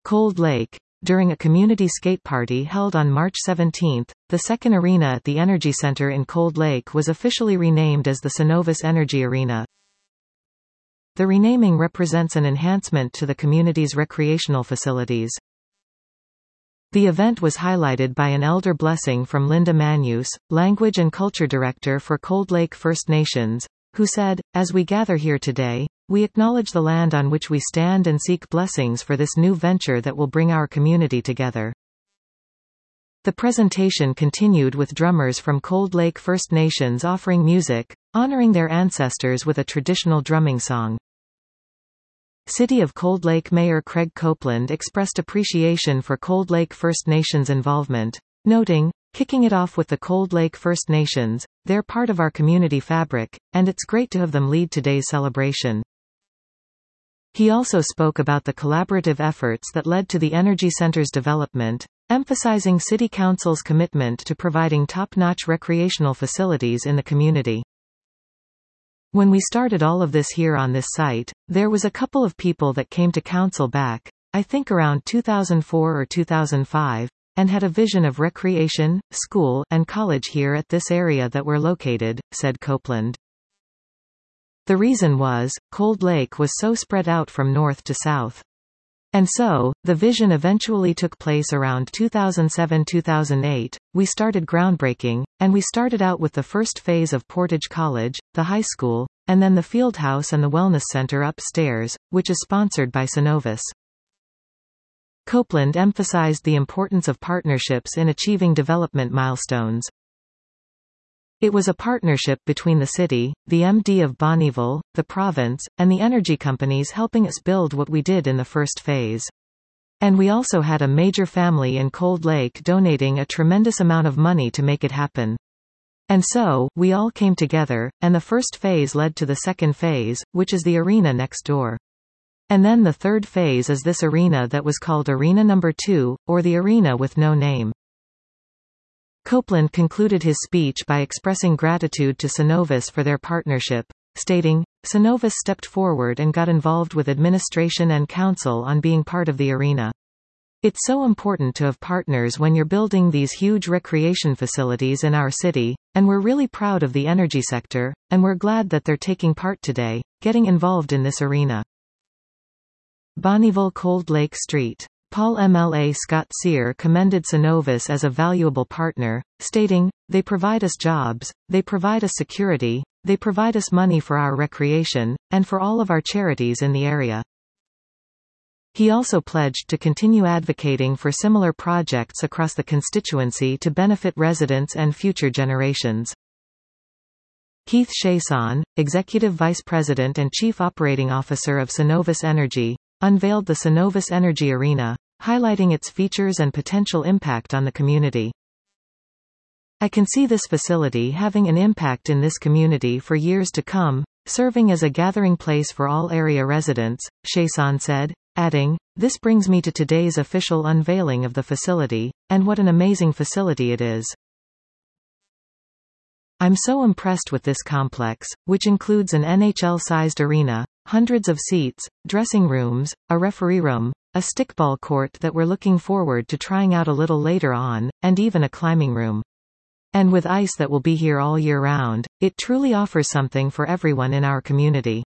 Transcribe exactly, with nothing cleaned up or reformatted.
Cold Lake. During a community skate party held on March seventeenth, the second arena at the Energy Center in Cold Lake was officially renamed as the Cenovus Energy Arena. The renaming represents an enhancement to the community's recreational facilities. The event was highlighted by an elder blessing from Linda Manuse, Language and Culture Director for Cold Lake First Nations, who said, "As we gather here today, we acknowledge the land on which we stand and seek blessings for this new venture that will bring our community together." The presentation continued with drummers from Cold Lake First Nations offering music, honoring their ancestors with a traditional drumming song. City of Cold Lake Mayor Craig Copeland expressed appreciation for Cold Lake First Nations involvement, noting, "Kicking it off with the Cold Lake First Nations, they're part of our community fabric, and it's great to have them lead today's celebration." He also spoke about the collaborative efforts that led to the Energy Center's development, emphasizing City Council's commitment to providing top-notch recreational facilities in the community. "When we started all of this here on this site, there was a couple of people that came to council back, I think around two thousand four or two thousand five, and had a vision of recreation, school, and college here at this area that we're located," said Copeland. The reason was, Cold Lake was so spread out from north to south. And so, the vision eventually took place around two thousand seven to two thousand eight, we started groundbreaking, and we started out with the first phase of Portage College, the high school, and then the field house and the wellness center upstairs, which is sponsored by Cenovus. Copeland emphasized the importance of partnerships in achieving development milestones. It was a partnership between the city, the M D of Bonnyville, the province, and the energy companies helping us build what we did in the first phase. And we also had a major family in Cold Lake donating a tremendous amount of money to make it happen. And so, we all came together, and the first phase led to the second phase, which is the arena next door. And then the third phase is this arena that was called Arena Number Two, or the arena with no name. Copeland concluded his speech by expressing gratitude to Cenovus for their partnership, stating, "Cenovus stepped forward and got involved with administration and council on being part of the arena. It's so important to have partners when you're building these huge recreation facilities in our city, and we're really proud of the energy sector, and we're glad that they're taking part today, getting involved in this arena." Bonnyville Cold Lake Street. Paul M L A Scott Sear commended Cenovus as a valuable partner, stating, "They provide us jobs, they provide us security, they provide us money for our recreation, and for all of our charities in the area." He also pledged to continue advocating for similar projects across the constituency to benefit residents and future generations. Keith Chason, Executive Vice President and Chief Operating Officer of Cenovus Energy, unveiled the Cenovus Energy Arena, highlighting its features and potential impact on the community. "I can see this facility having an impact in this community for years to come, serving as a gathering place for all area residents," Chason said, adding, "This brings me to today's official unveiling of the facility, and what an amazing facility it is. I'm so impressed with this complex, which includes an N H L-sized arena, hundreds of seats, dressing rooms, a referee room, a stickball court that we're looking forward to trying out a little later on, and even a climbing room. And with ice that will be here all year round, it truly offers something for everyone in our community."